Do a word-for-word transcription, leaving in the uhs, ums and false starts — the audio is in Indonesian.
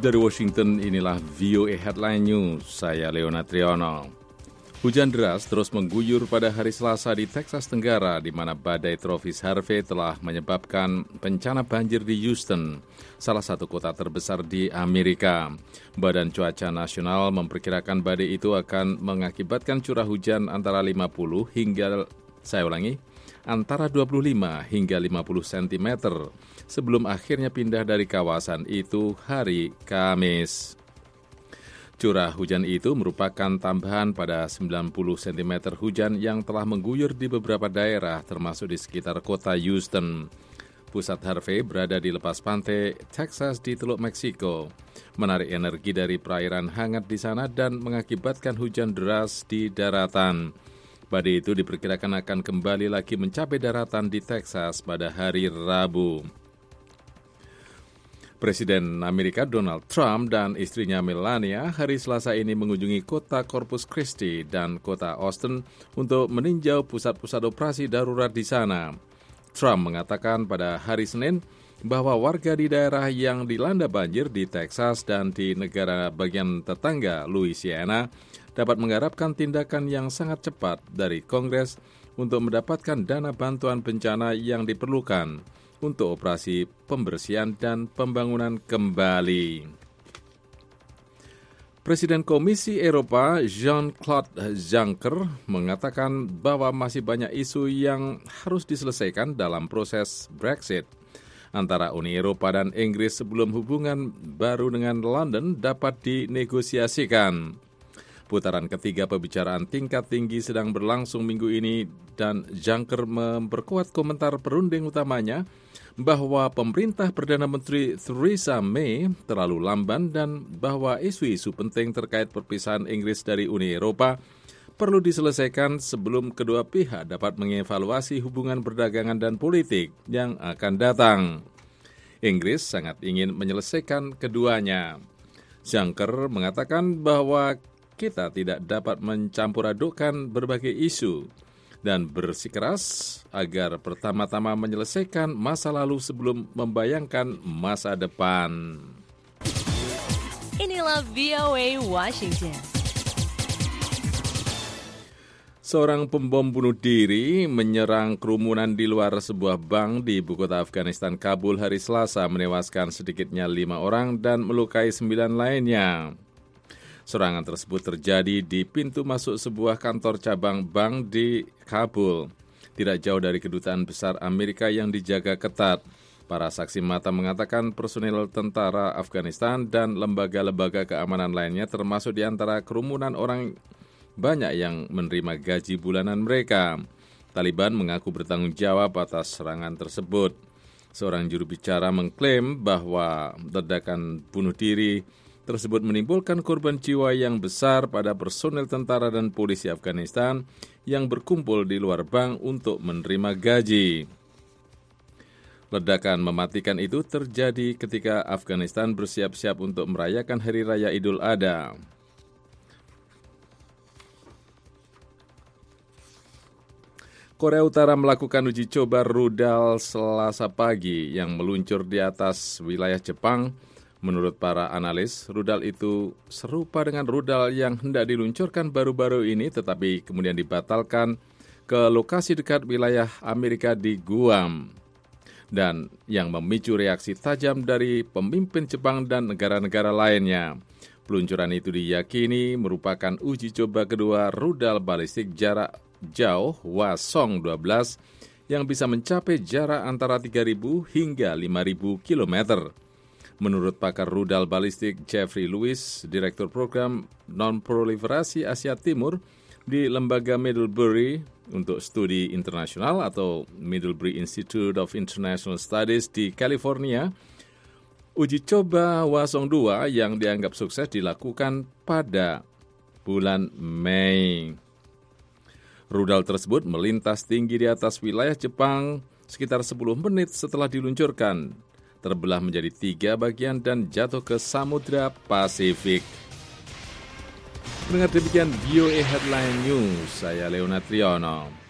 Dari Washington, inilah V O A Headline News. Saya Leona Triyono. Hujan deras terus mengguyur pada hari Selasa di Texas Tenggara, di mana badai tropis Harvey telah menyebabkan bencana banjir di Houston, salah satu kota terbesar di Amerika. Badan Cuaca Nasional memperkirakan badai itu akan mengakibatkan curah hujan antara lima puluh hingga, saya ulangi, antara dua puluh lima hingga lima puluh sentimeter sebelum akhirnya pindah dari kawasan itu hari Kamis. Curah hujan itu merupakan tambahan pada sembilan puluh sentimeter hujan yang telah mengguyur di beberapa daerah termasuk di sekitar kota Houston. Pusat Harvey berada di lepas pantai Texas di Teluk Meksiko, menarik energi dari perairan hangat di sana dan mengakibatkan hujan deras di daratan. Badai itu diperkirakan akan kembali lagi mencapai daratan di Texas pada hari Rabu. Presiden Amerika Donald Trump dan istrinya Melania hari Selasa ini mengunjungi kota Corpus Christi dan kota Austin untuk meninjau pusat-pusat operasi darurat di sana. Trump mengatakan pada hari Senin bahwa warga di daerah yang dilanda banjir di Texas dan di negara bagian tetangga Louisiana dapat mengharapkan tindakan yang sangat cepat dari Kongres untuk mendapatkan dana bantuan bencana yang diperlukan untuk operasi pembersihan dan pembangunan kembali. Presiden Komisi Eropa Jean-Claude Juncker mengatakan bahwa masih banyak isu yang harus diselesaikan dalam proses Brexit antara Uni Eropa dan Inggris sebelum hubungan baru dengan London dapat dinegosiasikan. Putaran ketiga pembicaraan tingkat tinggi sedang berlangsung minggu ini dan Juncker memperkuat komentar perunding utamanya bahwa pemerintah Perdana Menteri Theresa May terlalu lamban dan bahwa isu-isu penting terkait perpisahan Inggris dari Uni Eropa perlu diselesaikan sebelum kedua pihak dapat mengevaluasi hubungan perdagangan dan politik yang akan datang. Inggris sangat ingin menyelesaikan keduanya. Juncker mengatakan bahwa kita tidak dapat mencampur adukkan berbagai isu dan bersikeras agar pertama-tama menyelesaikan masa lalu sebelum membayangkan masa depan. Inilah V O A Washington. Seorang pembom bunuh diri menyerang kerumunan di luar sebuah bank di ibu kota Afghanistan, Kabul hari Selasa, menewaskan sedikitnya lima orang dan melukai sembilan lainnya. Serangan tersebut terjadi di pintu masuk sebuah kantor cabang bank di Kabul, tidak jauh dari kedutaan besar Amerika yang dijaga ketat. Para saksi mata mengatakan personil tentara Afghanistan dan lembaga-lembaga keamanan lainnya termasuk di antara kerumunan orang banyak yang menerima gaji bulanan mereka. Taliban mengaku bertanggung jawab atas serangan tersebut. Seorang juru bicara mengklaim bahwa ledakan bunuh diri tersebut menimbulkan korban jiwa yang besar pada personel tentara dan polisi Afghanistan yang berkumpul di luar bank untuk menerima gaji. Ledakan mematikan itu terjadi ketika Afghanistan bersiap-siap untuk merayakan Hari Raya Idul Adha. Korea Utara melakukan uji coba rudal Selasa pagi yang meluncur di atas wilayah Jepang. Menurut para analis, rudal itu serupa dengan rudal yang hendak diluncurkan baru-baru ini tetapi kemudian dibatalkan ke lokasi dekat wilayah Amerika di Guam. Dan yang memicu reaksi tajam dari pemimpin Jepang dan negara-negara lainnya. Peluncuran itu diyakini merupakan uji coba kedua rudal balistik jarak jauh Hwasong dua belas yang bisa mencapai jarak antara tiga ribu hingga lima ribu kilometer. Menurut pakar rudal balistik Jeffrey Lewis, Direktur Program Non-Proliferasi Asia Timur di Lembaga Middlebury untuk Studi Internasional atau Middlebury Institute of International Studies di California, uji coba Hwasong dua yang dianggap sukses dilakukan pada bulan Mei. Rudal tersebut melintas tinggi di atas wilayah Jepang sekitar sepuluh menit setelah diluncurkan, terbelah menjadi tiga bagian dan jatuh ke Samudra Pasifik. Mendengar demikian V O A Headline News, saya Leona Triyono.